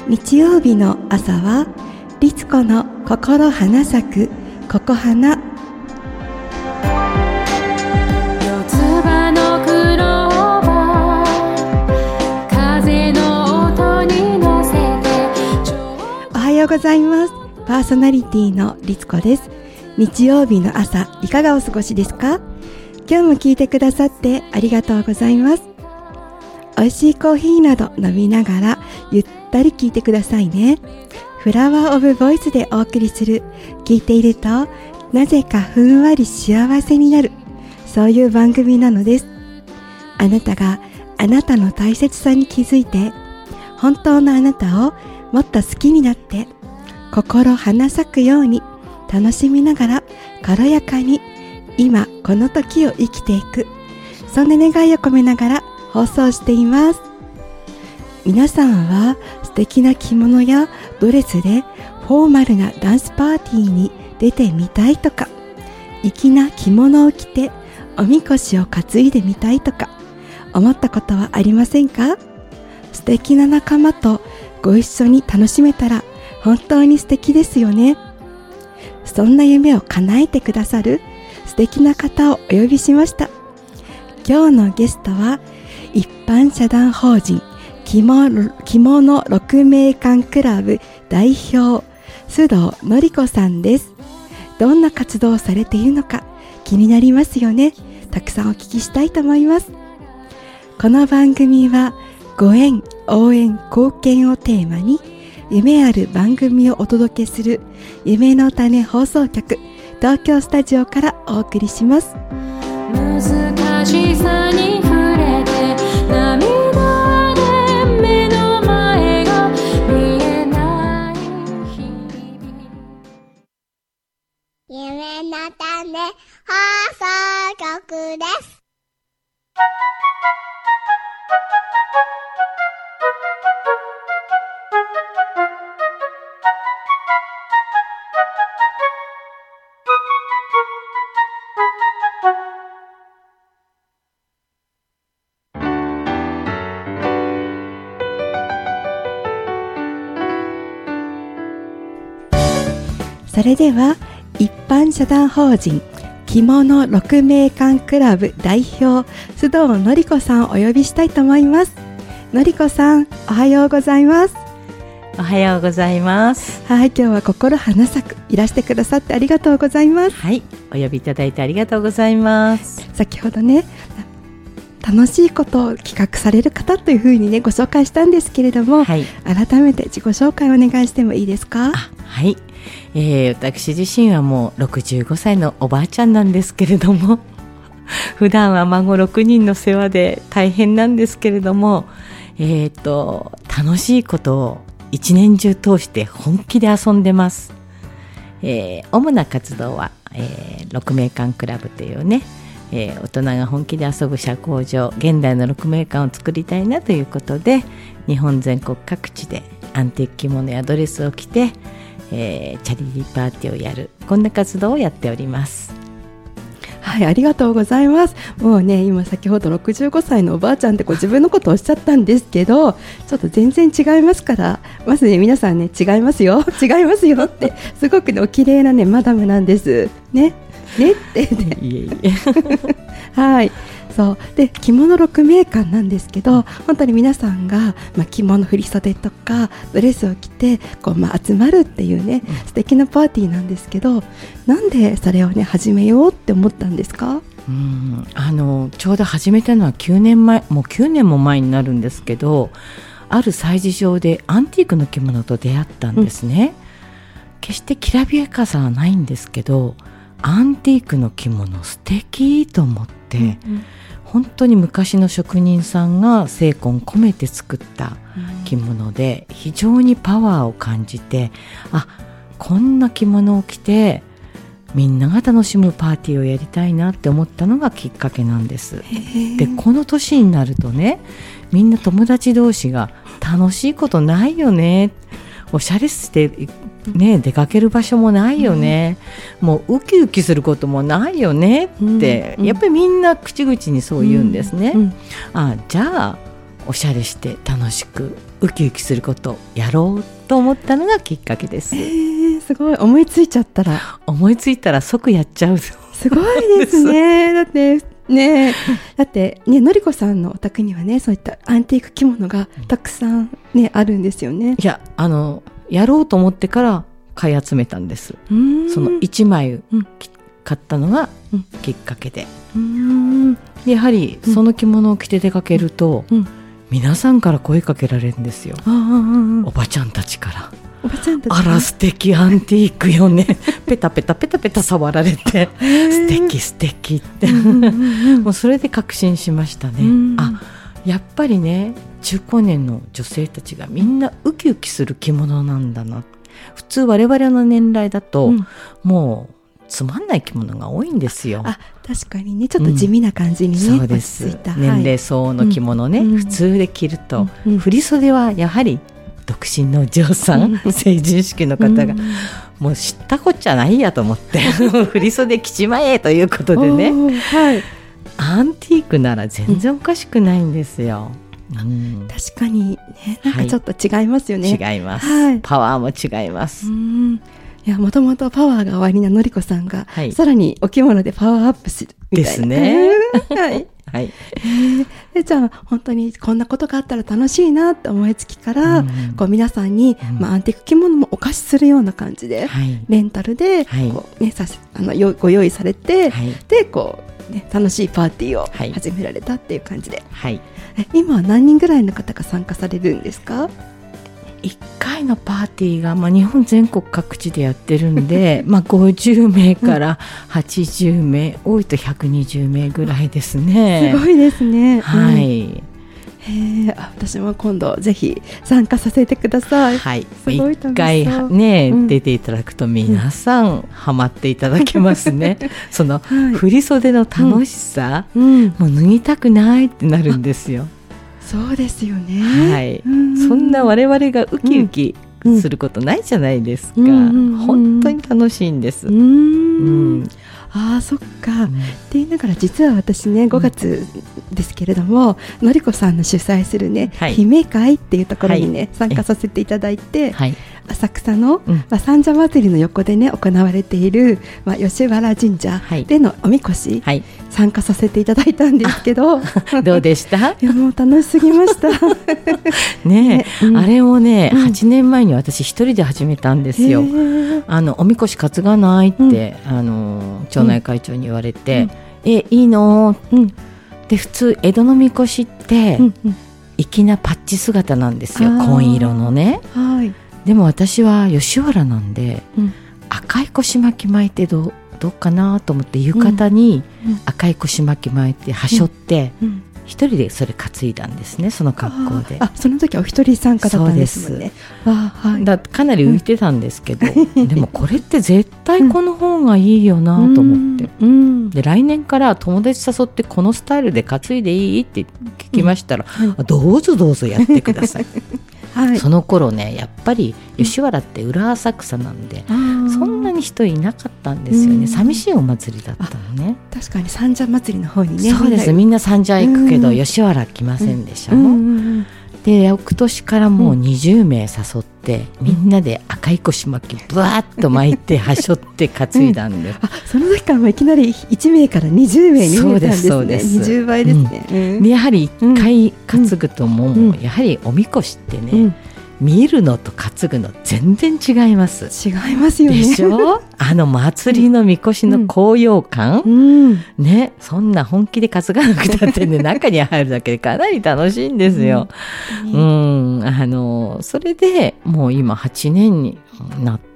日曜日の朝は律子の心花咲くここ花。 四つ葉のクローバー、風の音に乗せて。 おはようございます。パーソナリティの律子です。日曜日の朝いかがお過ごしですか？今日も聞いてくださってありがとうございます。美味しいコーヒーなど飲みながらゆったり聞いてくださいね。フラワーオブボイスでお送りする、聞いているとなぜかふんわり幸せになる、そういう番組なのです。あなたがあなたの大切さに気づいて、本当のあなたをもっと好きになって、心花咲くように楽しみながら軽やかに今この時を生きていく、そんな願いを込めながら放送しています。皆さんは素敵な着物やドレスでフォーマルなダンスパーティーに出てみたいとか、粋な着物を着ておみこしを担いでみたいとか思ったことはありませんか？素敵な仲間とご一緒に楽しめたら本当に素敵ですよね。そんな夢を叶えてくださる素敵な方をお呼びしました。今日のゲストは一般社団法人着物鹿鳴館クラブ代表須藤典子さんです。どんな活動をされているのか気になりますよね。たくさんお聞きしたいと思います。この番組はご縁、応援、貢献をテーマに夢ある番組をお届けする夢の種放送局東京スタジオからお送りします。 難しさに触れて涙で目の前が見えない日々。 夢の種放送局です。 それでは一般社団法人着物鹿鳴館クラブ代表須藤典子さんをお呼びしたいと思います。典子さん、おはようございます。 おはようございます。 はい、今日は心花咲くいらしてくださってありがとうございます。 はい、お呼びいただいてありがとうございます。 先ほどね、楽しいことを企画される方というふうにねご紹介したんですけれども、 はい、 改めて自己紹介をお願いしてもいいですか？ はい、私自身はもう65歳のおばあちゃんなんですけれども普段は孫6人の世話で大変なんですけれども、楽しいことを一年中通して本気で遊んでます。主な活動は、鹿鳴館クラブというね、大人が本気で遊ぶ社交場、現代の鹿鳴館を作りたいなということで、日本全国各地でアンティーク着物やドレスを着て、チャリティーパーティーをやる、こんな活動をやっております。 はい、ありがとうございます。もうね、今先ほど65歳のおばあちゃんってご自分のことをおっしゃったんですけど、ちょっと全然違いますから、まずね皆さんね、違いますよ違いますよってすごくねお綺麗なねマダムなんですねってねいえはい、そうで着物鹿鳴館なんですけど、本当に皆さんが、着物振り袖とかドレスを着てこう、集まるっていうね、素敵なパーティーなんですけど、なんでそれをね始めようって思ったんですか？ ちょうど始めたのは9年前、もう9年も前になるんですけど、ある催事場でアンティークの着物と出会ったんですね。決してきらびやかさはないんですけど、アンティークの着物素敵と思って、本当に昔の職人さんが精魂込めて作った着物で、非常にパワーを感じて、こんな着物を着てみんなが楽しむパーティーをやりたいなって思ったのがきっかけなんです。で、この年になるとね、みんな友達同士が楽しいことないよね、おしゃれしてね、出かける場所もないよね、もうウキウキすることもないよねって、やっぱりみんな口々にそう言うんですね。じゃあおしゃれして楽しくウキウキすることをやろうと思ったのがきっかけです。 すごい、思いついちゃったら思いついたら即やっちゃう。 すごいですね。だってねのりこさんのお宅にはね、そういったアンティーク着物がたくさんね、あるんですよね。 いや、やろうと思ってから買い集めたんです。その1枚買ったのがきっかけで、やはりその着物を着て出かけると、皆さんから声かけられるんですよ。おばちゃんたちから。 おばちゃんたち、 あら素敵アンティークよねペタペタペタペタ触られて素敵素敵ってもうそれで確信しましたね。あ、やっぱりね、中高年の女性たちがみんなウキウキする着物なんだな。普通我々の年代だと、もうつまんない着物が多いんですよ。 あ、確かにね、ちょっと地味な感じにね、 そうです。年齢相応の着物ね、普通で着ると、振り袖はやはり独身のお嬢さん、成人式の方が、もう知ったこっちゃないやと思って振り袖着ちまえということでね、アンティークなら全然おかしくないんですよ。 確かにね、なんかちょっと違いますよね。 違います、パワーも違います。 いや、もともとパワーがおありなのりこさんが、さらにお着物でパワーアップするみたいなですね。じゃあ本当にこんなことがあったら楽しいなって思いつきから、こう皆さんに、アンティーク着物もお貸しするような感じで、レンタルでこう、ね、ご用意されて、でこう、ね、楽しいパーティーを始められたっていう感じで、今は何人ぐらいの方が参加されるんですか ？1回のパーティーが、日本全国各地でやってるんで50名から80名、多いと120名ぐらいですね。 すごいですね。私も今度ぜひ参加させてください。 1回ね、出ていただくと皆さんハマっていただけますね。その振り袖の楽しさ、もう脱ぎたくないってなるんですよ。 そうですよね。 そんな我々がウキウキすることないじゃないですか。本当に楽しいんです。そっか、って言いながら、実は私ね、5月ですけれども、のりこさんの主催するね、姫会っていうところにね、参加させていただいて、浅草の三社祭りの横でね行われている吉原神社でのおみこし、参加させていただいたんですけど、どうでした？ いや、もう楽しすぎましたね。あれをね、8年前に私一人で始めたんですよ。おみこし担がないって、町内会長に言われて、いいの？で、普通江戸のみこしって、粋なパッチ姿なんですよ、紺色のね。でも私は吉原なんで、赤い腰巻き巻いてどうかなと思って、浴衣に赤い腰巻き巻いてはしょって、一人でそれ担いだんですね、その格好で。 その時はお一人参加だったんですもんね。 かなり浮いてたんですけど、でもこれって絶対この方がいいよなと思って、で来年から友達誘ってこのスタイルで担いでいいって聞きましたら、どうぞどうぞやってください。その頃ね、やっぱり吉原って裏浅草なんで、そんなに人いなかったんですよね。寂しいお祭りだったのね。 確かに三社祭りの方にね。 そうです、みんな三社行くけど、吉原来ませんでしょ。で、翌年からもう20名誘って、みんなで赤い腰巻きブワーッと巻いてはしょって担いだんで、 その時からもいきなり1名から20名に増えたんですね。20倍ですね。 でやはり1回担ぐともう、やはりおみこしってね、見るのと担ぐの全然違います。 違いますよね。 でしょ？祭りのみこしの高揚感、ね、そんな本気で担がなくたってね、中に入るだけでかなり楽しいんですよ。それでもう今8年になって、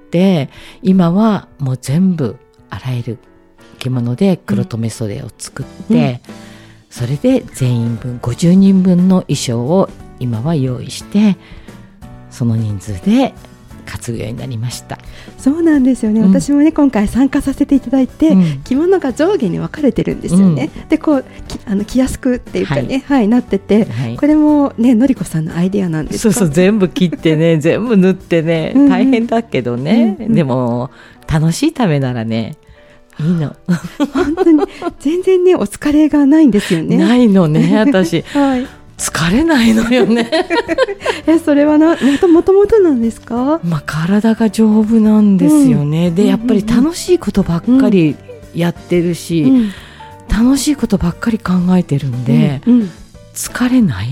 今はもう全部あらゆる着物で黒留め袖を作って、それで全員分50人分の衣装を今は用意して、その人数で担ぐようになりました。 そうなんですよね。私もね、今回参加させていただいて、着物が上下に分かれてるんですよね。で、こう着やすくっていうかね、なってて、これもね、のりこさんのアイデアなんですか？ そう、全部切ってね、全部縫ってね、大変だけどね、でも楽しいためならね、いいの。本当に全然ね、お疲れがないんですよね。 ないのね、私。 疲れないのよね。 それはもともとなんですか？ 体が丈夫なんですよね。でやっぱり楽しいことばっかりやってるし、楽しいことばっかり考えてるんで、疲れない。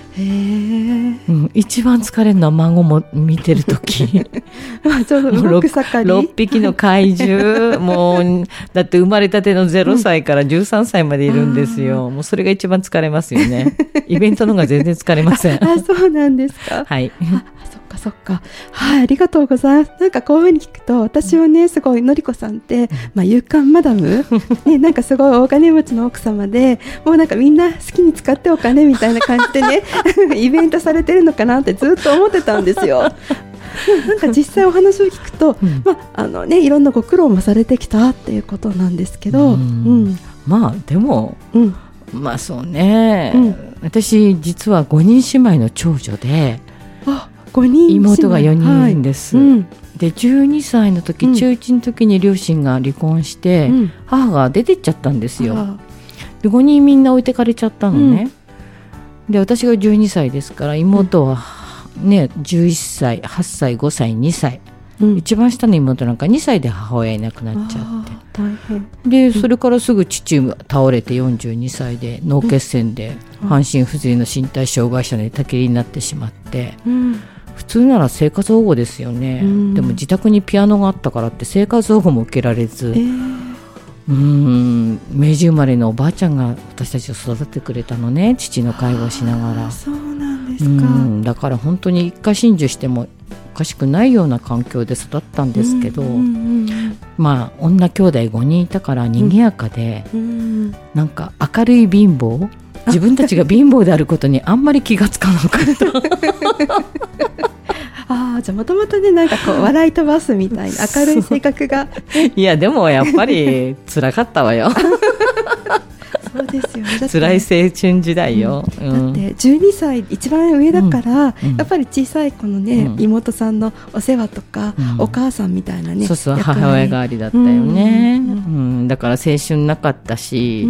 一番疲れるのは孫も見てるとき。 ちょうど動く盛り。 6匹の怪獣。もう、だって生まれたての0歳から13歳までいるんですよ。もうそれが一番疲れますよね。イベントの方が全然疲れません。 そうなんですか。 はい。 そっか。はい、ありがとうございます。なんかこういうふうに聞くと、私はね、すごいのりこさんって、勇敢マダム、ね、なんかすごい大金持ちの奥様で、もうなんかみんな好きに使ってお金みたいな感じでね、イベントされてるのかなってずっと思ってたんですよ。なんか実際お話を聞くと、いろんなご苦労もされてきたっていうことなんですけど、 でも、そうね、私実は5人姉妹の長女で、 5人妹が4人です、で12歳の時、中1の時に両親が離婚して、母が出てっちゃったんですよ。で5人みんな置いてかれちゃったのね、で私が12歳ですから、妹はね、11歳、8歳、5歳、2歳、一番下の妹なんか2歳で母親いなくなっちゃって、 大変でそれからすぐ父が倒れて42歳で脳血栓で半身不随の身体障害者の寝たきりになってしまって、普通なら生活保護ですよね、でも自宅にピアノがあったからって生活保護も受けられず、明治生まれのおばあちゃんが私たちを育ててくれたのね、父の介護をしながら。 そうなんですか。 だから本当に一家心中してもおかしくないような環境で育ったんですけど、女兄弟5人いたから賑やかで、なんか明るい貧乏、自分たちが貧乏であることにあんまり気がつかなかったじゃあもともとね、なんかこう笑い飛ばすみたいな明るい性格がいやでもやっぱり辛かったわよ。 そうですよね。 辛い青春時代よ、 だって12歳一番上だから、やっぱり小さい子のね、妹さんのお世話とか、お母さんみたいなね、 そう母親代わりだったよね、だから青春なかったし、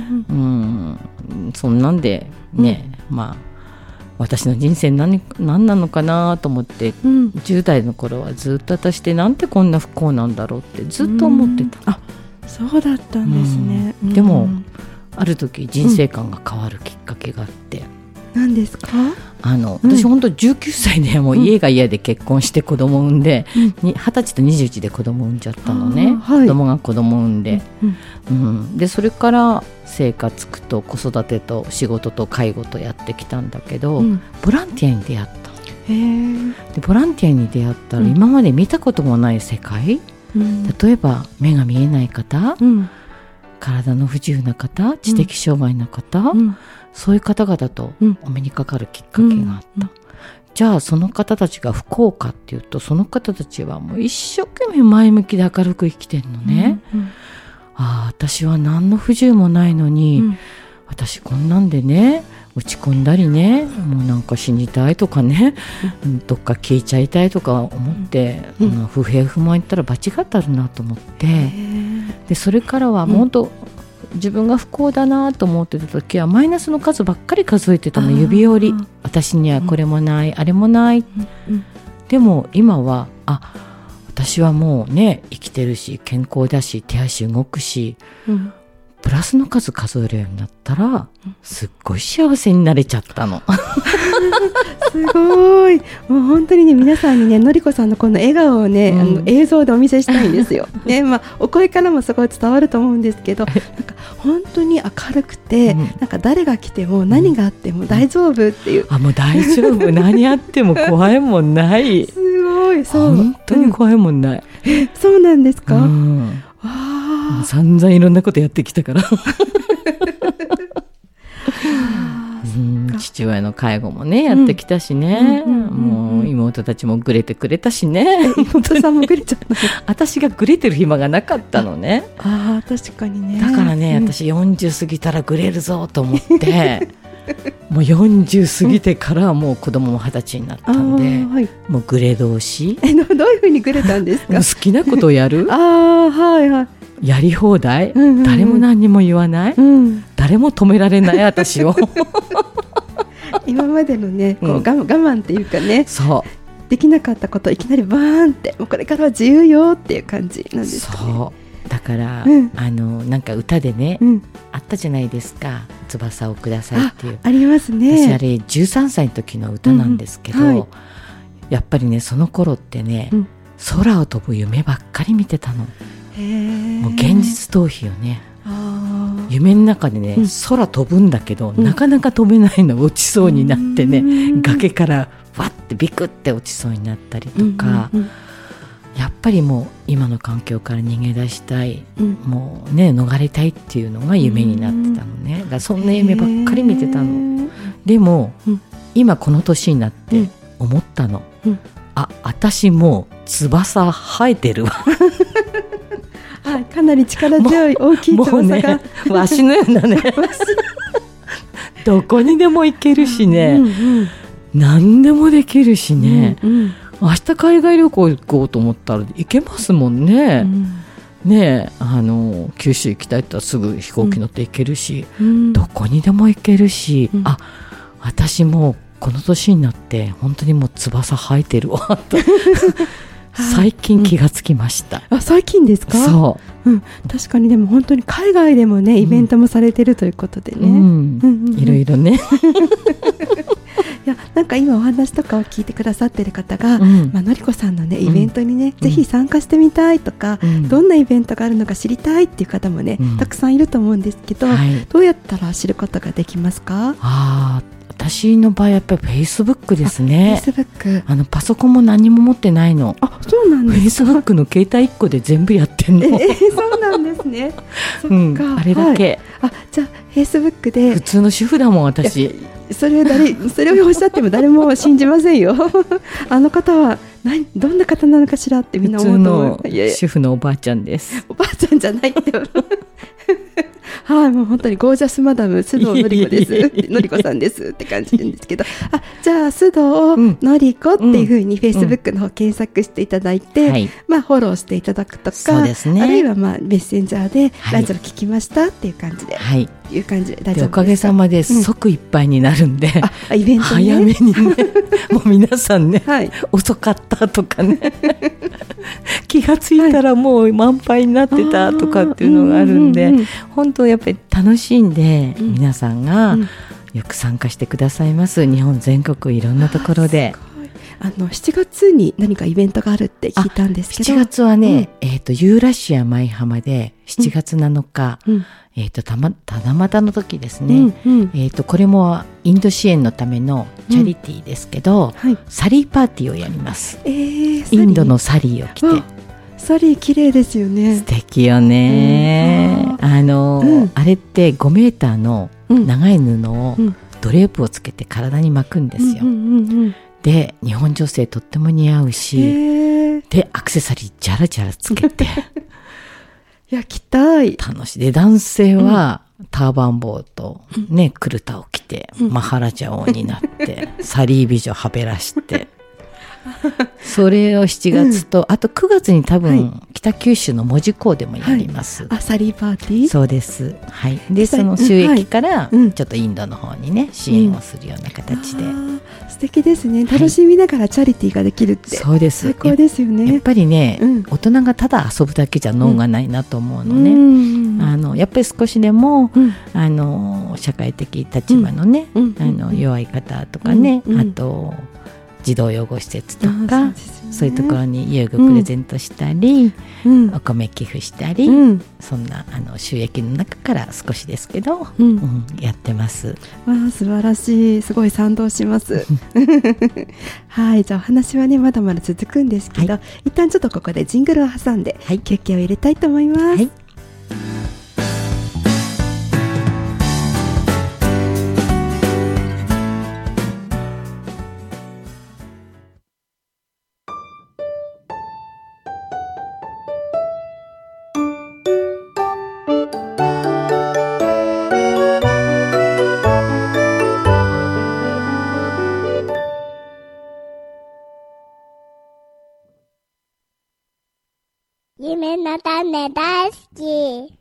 そんなんでね、私の人生何なのかなと思って、10代の頃はずっと私ってなんてこんな不幸なんだろうってずっと思ってた。 そうだったんですね、 でもある時人生観が変わるきっかけがあって、 何ですか？ 私本当19歳でもう家が嫌で結婚して子供産んで、20歳と21で子供産んじゃったのね、子供が子供産んで、でそれから生活苦と子育てと仕事と介護とやってきたんだけど、ボランティアに出会った。でボランティアに出会ったら、今まで見たこともない世界、例えば目が見えない方、体の不自由な方、知的障害の方、そういう方々とお目にかかるきっかけがあった、じゃあその方たちが不幸かっていうと、その方たちはもう一生懸命前向きで明るく生きてるのね、私は何の不自由もないのに、私こんなんでね落ち込んだりね、もうなんか死にたいとかね、どっか消えちゃいたいとか思って、不平不満言ったら罰が当たるなと思って、でそれからはもっと自分が不幸だなと思ってた時はマイナスの数ばっかり数えてたの、指折り、私にはこれもない、あれもない、でも今は私はもうね生きてるし健康だし手足動くし、プラスの数数えるようになったら、すっごい幸せになれちゃったの。 すごい、もう本当にね、皆さんにね、のりこさんのこの笑顔をね、映像でお見せしたいんですよ、ね、お声からもすごい伝わると思うんですけど、なんか本当に明るくて、なんか誰が来ても何があっても大丈夫っていう、 もう大丈夫何あっても怖いもんないすごい、そう本当に怖いもんない、 そうなんですか、 散々いろんなことやってきたから父親の介護もねやってきたしね、もう妹たちもグレてくれたしね。 妹さんもグレちゃった私がグレてる暇がなかったのね。 確かにね。 だからね、私40過ぎたらグレるぞと思ってもう40過ぎてからもう子供も20歳になったんで、もうグレ同士。 どういうふうにグレたんですか？ 好きなことをやるやり放題、誰も何にも言わない、誰も止められない私を今までのねこう、 うん我慢っていうかね、 そうできなかったこといきなりバーンってもうこれからは自由よっていう感じなんですかね。 そうだから、 うんなんか歌でね、 うん、 あったじゃないですか、翼をくださいっていう。 ありますね。 私あれ13歳の時の歌なんですけど、 うんうんはいやっぱりねその頃ってね、 うん空を飛ぶ夢ばっかり見てたの。 へーもう現実逃避よね。 あー夢の中でね、 うん空飛ぶんだけど、 んなかなか飛べないの、落ちそうになってね、 うん崖からわってビクって落ちそうになったりとか、 うんうんやっぱりもう今の環境から逃げ出したい、 うんもうね逃れたいっていうのが夢になってたのね。だからそんな夢ばっかり見てたの。 へーでも、 うん今この年になって思ったの、 うん私もう翼生えてるわ。 はい、かなり力強い大きいもうね翼が、 わしのようなねどこにでも行けるしね、 うんうん何でもできるしね、 うんうん明日海外旅行行こうと思ったら行けますもんね、ねえ九州行きたいって言ったらすぐ飛行機乗って行けるし、 うんどこにでも行けるし、 うん私もうこの年になって本当にもう翼生えてるわと最近気がつきました、 あ、最近ですか？ そううん、確かにでも本当に海外でもねイベントもされてるということでね、 うんうんうんうんいろいろね、 いやなんか今お話とかを聞いてくださってる方が、 うんのりこさんのねうんイベントにね、ぜひ参加してみたいとか、 うんどんなイベントがあるのか知りたいっていう方もね、 うんたくさんいると思うんですけど、 はい、 どうやったら知ることができますか？ 私の場合やっぱりフェイスブックですね。 Facebook。 パソコンも何も持ってないの。 あ、そうなんフェイですか。 スブックの携帯1個で全部やってんの、 そうなんですね。そっか、 うん、あれだけ、 はい、じゃあ Facebook で普通の主婦だもん私。 それをおっしゃっても誰も信じませんよ。あの方はどんな方なのかしらってみんな普通思うと思のう。いやいや主婦のおばあちゃんです。 おばあちゃんじゃないって。はい、もう本当にゴージャスマダム須藤のりこですいえいえいえいえのりこさんですって感じなんですけど、じゃあ須うん藤のりこっていうふうにフェイスブックの方検索していただいて、 はい、 フォローしていただくとそうか、 ですねあるいはメッセンジャーではいラジオ聞きましたっていう感じで、 はい、 いう感じで大丈夫ですか？ でおかげさまで即いっぱいになるんで、 イベントね早めにねもう皆さんね、 はい、 遅かったとかね気がついたらもう満杯になってたとかっていうのがあるんで、 うんうんうん本当やっぱり楽しんでうん皆さんがうんよく参加してくださいます。日本全国いろんなところで。 すごい7月に何かイベントがあるって聞いたんですけど、 7月はね、ユーラシア舞浜で7月7日、 うん七夕の時ですね、 うんこれもインド支援のためのチャリティーですけど、 はい、 サリーパーティーをやります。 サリーインドのサリーを着てわサリー綺麗ですよね素。敵よね、 うんあれって5メーターの長い布をうんドレープをつけて体に巻くんですよ、 うんうんうんうんで日本女性とっても似合うし、 へーでアクセサリージャラジャラつけていや着たい。 楽しい。で男性はターバン帽とね、クルタを着て、マハラジャ王になってサリー美女はべらしてそれを7月と、あと9月に多分、 は北九州の門司港でもやります、 サリーパーティー。 そうです、はい、でさその収益からうんちょっとインドの方にね支援をするような形で、 素敵ですね。楽しみながらチャリティーができるって、 そうです最高ですよやっね。 ぱりね、 うん大人がただ遊ぶだけじゃ脳がないなと思うのうね、 んやっぱり少しでも、 うん社会的立場のね、 うん弱い方とかね、 うんあと児童養護施設とそうかですよねそういうところに遊具プレゼントしたり、 うんお米寄付したり、 うんそんな収益の中から少しですけど、 うんやってます。 わあ素晴らしい、すごい賛同しますはいじゃあお話はねまだまだ続くんですけど、一旦ちょっとここでジングルを挟んで、 はい休憩を入れたいと思います、 はい夢の種大好き。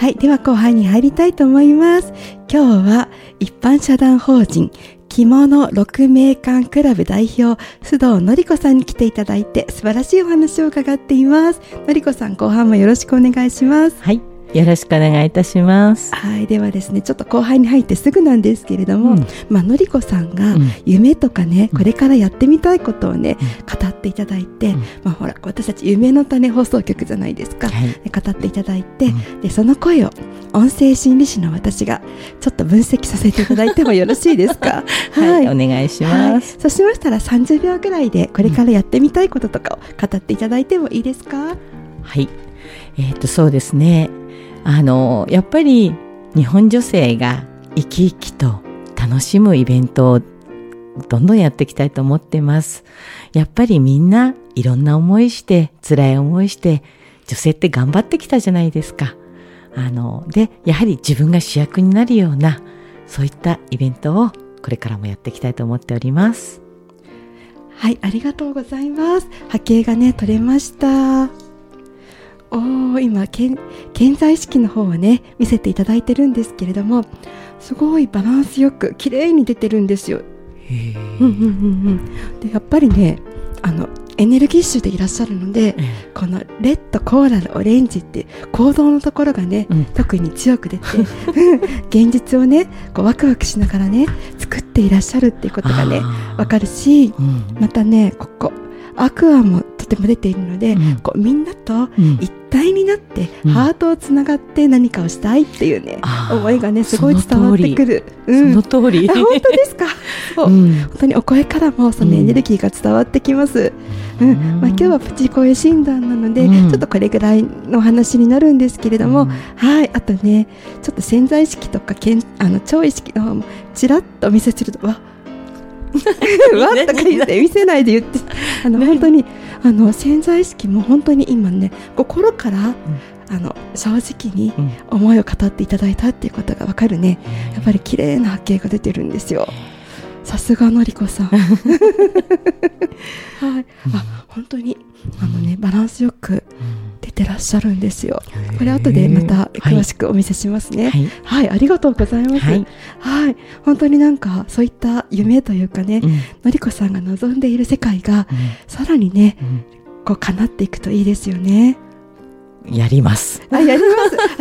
はい、では後半に入りたいと思います。今日は一般社団法人着物鹿鳴館クラブ代表須藤のり子さんに来ていただいて素晴らしいお話を伺っています。のり子さん、後半もよろしくお願いします。 はい、よろしくお願いいたします。 はい、ではですね、ちょっと後半に入ってすぐなんですけれども、のりこさんがうん夢とかね、これからやってみたいことをね、語っていただいて、ほら、私たち夢の種放送局じゃないですか。 はいで語っていただいて、で、その声を音声心理士の私がちょっと分析させていただいてもよろしいですか？ はい、お願いします。 そうしましたら30秒ぐらいでこれからやってみたいこととかを語っていただいてもいいですか？ はい、そうですね。やっぱり日本女性が生き生きと楽しむイベントをどんどんやっていきたいと思ってます。やっぱりみんないろんな思いして、辛い思いして、女性って頑張ってきたじゃないですか。で、やはり自分が主役になるような、そういったイベントをこれからもやっていきたいと思っております。 はい、ありがとうございます。波形がね、取れました。今健在意識の方をね見せていただいてるんですけれども、すごいバランスよく綺麗に出てるんですよ。でやっぱりね、エネルギッシュでいらっしゃるので、このレッド、コーラル、オレンジって行動のところがね、特に強く出て現実をねこうワクワクしながらね作っていらっしゃるっていうことがねわかるし、またねここアクアもとても出ているので、こうみんなと一体になって、ハートをつながって何かをしたいっていうね、思いがねすごい伝わってくる。 その通り。 本当ですか？そう、本当にお声からもそのエネルギーが伝わってきます。今日はプチ声診断なので、ちょっとこれぐらいの話になるんですけれども、はい、あとねちょっと潜在意識とか超意識の方もちらっとお見せするとわっとか言って見せないで言って本当に潜在意識も本当に今ね心から、正直に思いを語っていただいたっていうことが分かるね。やっぱり綺麗な波形が出てるんですよ。さすがのりこさん。はい、本当にバランスよく出てらっしゃるんですよ。これ後でまた詳しくお見せしますね。はい、ありがとうございます。はい、本当になんかそういった夢というかね、のりこさんが望んでいる世界がさらにね、こう叶っていくといいですよね。 やります。 やります。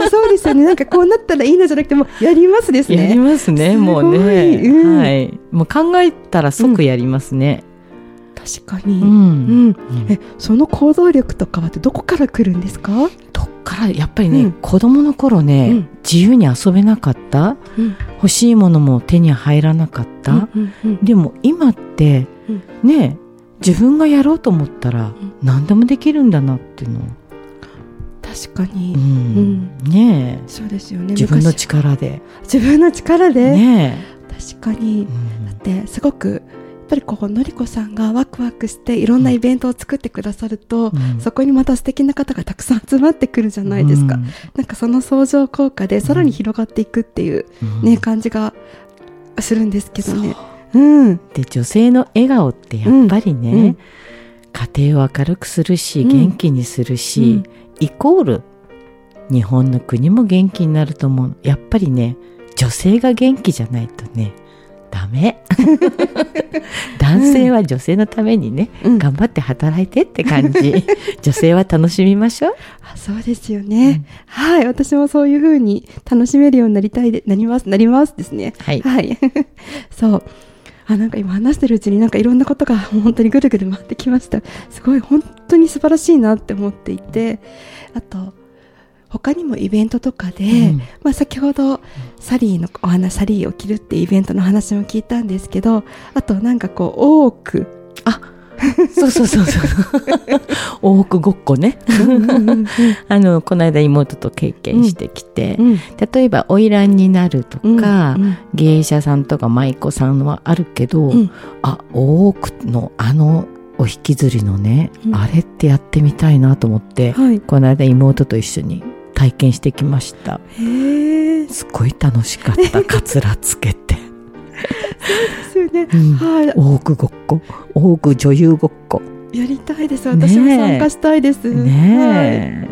そうですよね。なんかこうなったらいいなじゃなくてもやりますですね。 やりますね。もうね、はい。もう考えたら即やりますね。 確かに。その行動力とかはどこから来るんですか？ どっからやっぱりね、子供の頃ね、自由に遊べなかった。欲しいものも手に入らなかった。でも今ってね、自分がやろうと思ったら何でもできるんだなっていうの。 確かに、 ねえ、 そうですよね。 自分の力でねえ、確かに、だってすごくやっぱりこうのりこさんがワクワクしていろんなイベントを作ってくださると、そこにまた素敵な方がたくさん集まってくるじゃないですか。なんかその相乗効果でさらに広がっていくっていうね、感じがするんですけどね。 で女性の笑顔ってやっぱりね、家庭を明るくするし、元気にするし、イコール日本の国も元気になると思う。やっぱりね、女性が元気じゃないとねダメ。男性は女性のためにね、頑張って働いてって感じ。女性は楽しみましょう。 そうですよね。はい、私もそういう風に楽しめるようになりますですね。はい。そう。なんか今話してるうちになんかいろんなことが本当にぐるぐる回ってきました。すごい本当に素晴らしいなって思っていて、あと他にもイベントとかで、先ほどサリーを着るっていうイベントの話も聞いたんですけど、あとなんかこう多くそう大奥ごっこね。この間妹と経験してきて、例えば花魁になるとか、芸者さんとか舞妓さんはあるけど、大奥のお引きずりのね、あれってやってみたいなと思って、この間妹と一緒に体験してきました。すごい楽しかった。かつらつけて。 そうですよね。 大奥ごっこ、大奥女優ごっこ。 やりたいです。私も参加したいです。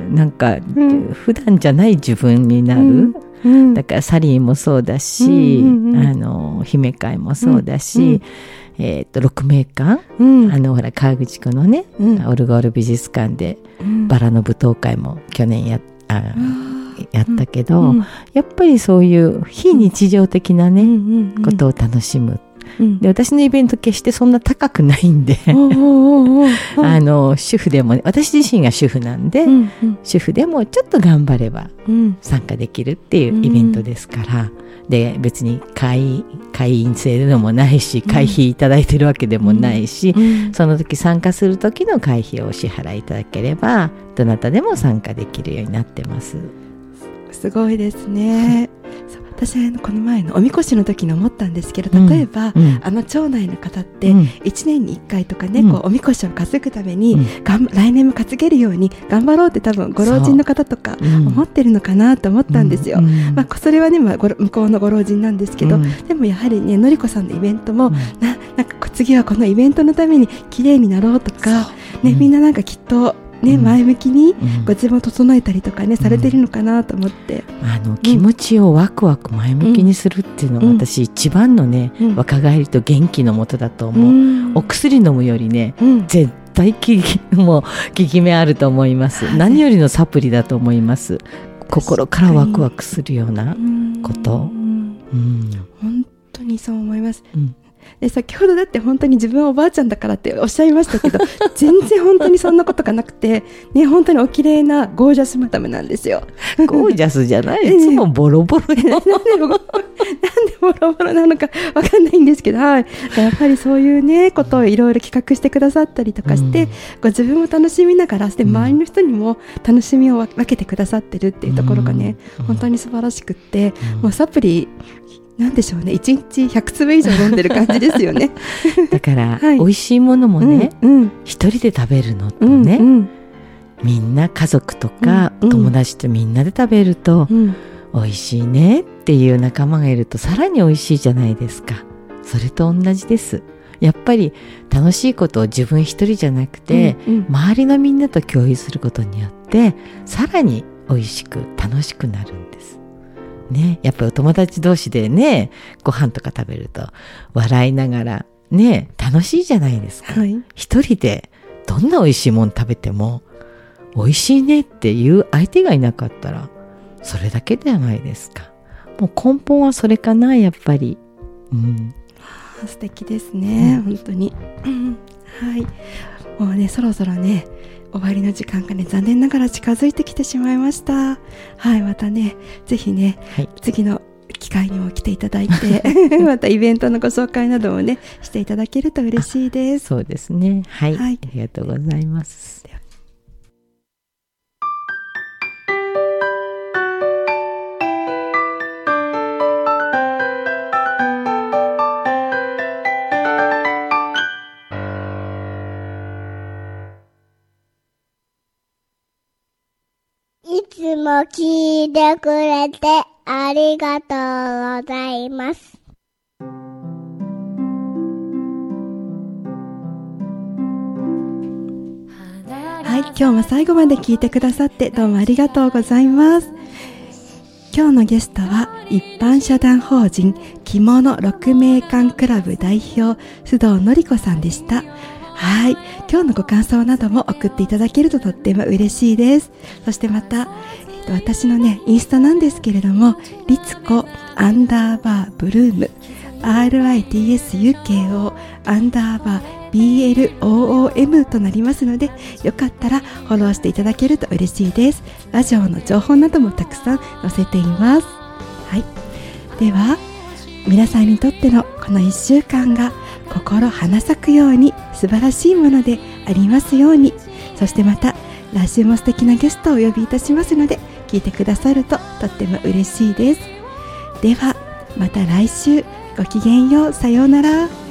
なんか、普段じゃない自分になる、だからサリーもそうだし、姫会もそうだし、鹿鳴館、ほら河口湖のね、オルゴール美術館で、バラの舞踏会も去年やったけど、やっぱりそういう非日常的なね、ことを楽しむ。で、私のイベント決してそんな高くないんで主婦でも、ね、私自身が主婦なんで、主婦でもちょっと頑張れば参加できるっていうイベントですから、で別に会員制でもないし、会費いただいてるわけでもないし、その時参加する時の会費をお支払いいただければどなたでも参加できるようになってます。 すごいですね。私この前のおみこしの時に思ったんですけど、例えば、町内の方って1年に1回とかね、こうおみこしを担ぐために、来年も担げるように頑張ろうって多分ご老人の方とか思ってるのかなと思ったんですよ。それはね、向こうのご老人なんですけど、でもやはりね、のりこさんのイベントもなんか次はこのイベントのために綺麗になろうとか、ね、みんななんかきっとね、前向きにご自分を整えたりとかね、されてるのかなと思って、 気持ちをワクワク前向きにするっていうのが私一番のね、若返りと元気のもとだと思う。お薬飲むよりね、絶対もう効き目あると思います。何よりのサプリだと思います。心からワクワクするようなこと。 本当にそう思います。で、先ほどだって本当に自分はおばあちゃんだからっておっしゃいましたけど全然本当にそんなことがなくて、ね、本当にお綺麗なゴージャスマダムなんですよ。 ゴージャスじゃない、いつもボロボロよなんでボロボロなのかわかんないんですけど、やっぱりそういうねことをいろいろ企画してくださったりとかして、ご自分も楽しみながら、で周りの人にも楽しみを分けてくださってるっていうところがね、本当に素晴らしくって、もうサプリなんでしょうね、1日100粒以上飲んでる感じですよねだから、美味しいものもね、一人で食べるのとね、みんな家族とか、友達とみんなで食べると、美味しいねっていう仲間がいるとさらに美味しいじゃないですか。それと同じです。やっぱり楽しいことを自分一人じゃなくて、周りのみんなと共有することによってさらに美味しく楽しくなるんですね。やっぱりお友達同士でね、ご飯とか食べると笑いながらね、楽しいじゃないですか。一人でどんな美味しいもの食べても美味しいねっていう相手がいなかったらそれだけではないですか。もう根本はそれかな、やっぱり。 素敵ですね、本当に。はい、もうね、そろそろね終わりの時間がね、残念ながら近づいてきてしまいました。はい、またね、ぜひね、次の機会にも来ていただいてまたイベントのご紹介などもねしていただけると嬉しいです。 そうですね、はい、ありがとうございます。 いつも聞いてくれてありがとうございます。 はい、今日も最後まで聞いてくださってどうもありがとうございます。今日のゲストは一般社団法人着物鹿鳴館クラブ代表須藤のり子さんでした。はい、今日のご感想なども送っていただけるととっても嬉しいです。そしてまた、私のねインスタなんですけれども、リツコ_ブルーム RITSUKO_BLOOM となりますので、よかったらフォローしていただけると嬉しいです。ラジオの情報などもたくさん載せています。はい、では皆さんにとってのこの1週間が心花咲くように素晴らしいものでありますように。そしてまた来週も素敵なゲストをお呼びいたしますので、聞いてくださるととっても嬉しいです。ではまた来週、ごきげんよう、さようなら。